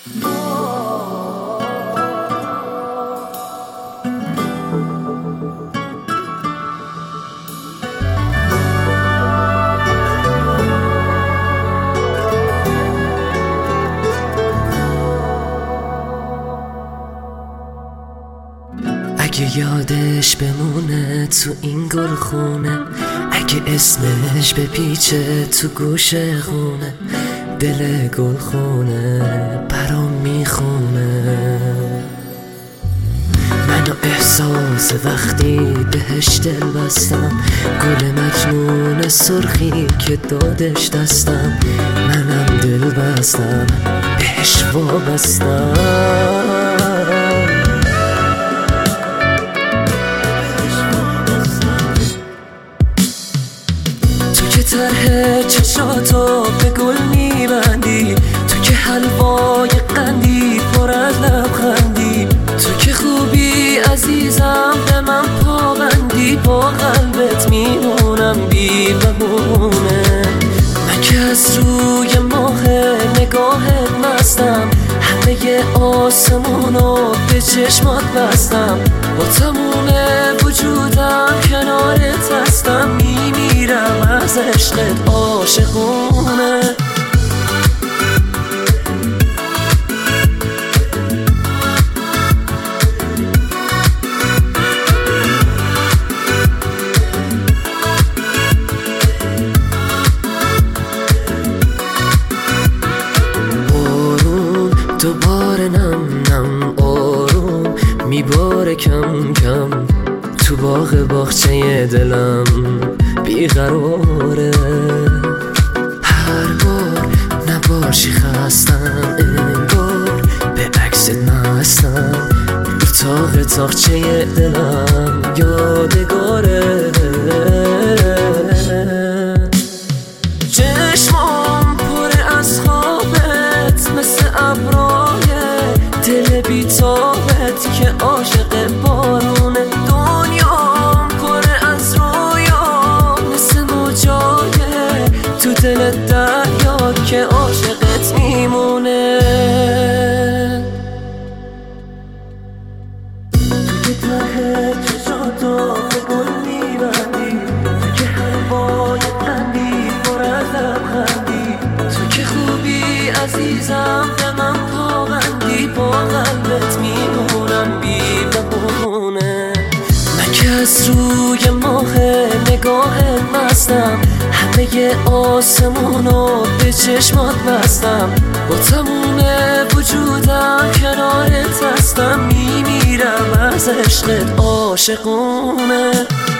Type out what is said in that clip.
اگه یادش بمونه تو این گلخونه، اگه اسمش بپیچه تو گوش خونه، دل گلخونه برام میخونه. منو احساس وقتی بهش دل بستم، گل مجنون سرخی که دادش دستم، منم دل بستم بهش وابستم. طرح چشاتو به گل میبندی، تو که حلوای قندی پر از لبخندی، تو که خوبی عزیزم به من پابندی، با قلبت میمونم بی بهونه. من که از روی ماه نگاهت مستم، همه آسمونو به چشمات بستم، با تموم وجودم کنارت هستم، میمیرم از عشقت عاشقونه. بارون دوباره نم نم آروم میباره کم کم، تو باغچه دلم بیقراره. هر بار نباشی خستم، انگار به عکست مستم، اتاق تاقچه دلم یادگاره. چشمام پر از خوابت مثل ابرای دل بیتابت که عاشق بارونه. دنیام پر از رویا مثل موجای تو دل دریا که عاشقت میمونه. تو که ته چشاتو به گل میبندی، تو که هوای قندی پر از لبخندی، تو که خوبی عزیزم به من پابندی، با قلبت میمونم بی بهونه. من که از روی ماه نگاهت مستم، همه آسمونو به چشمات بستم، با تموم وجودم کنارت هستم، میمیرم از عشقت عاشقونه.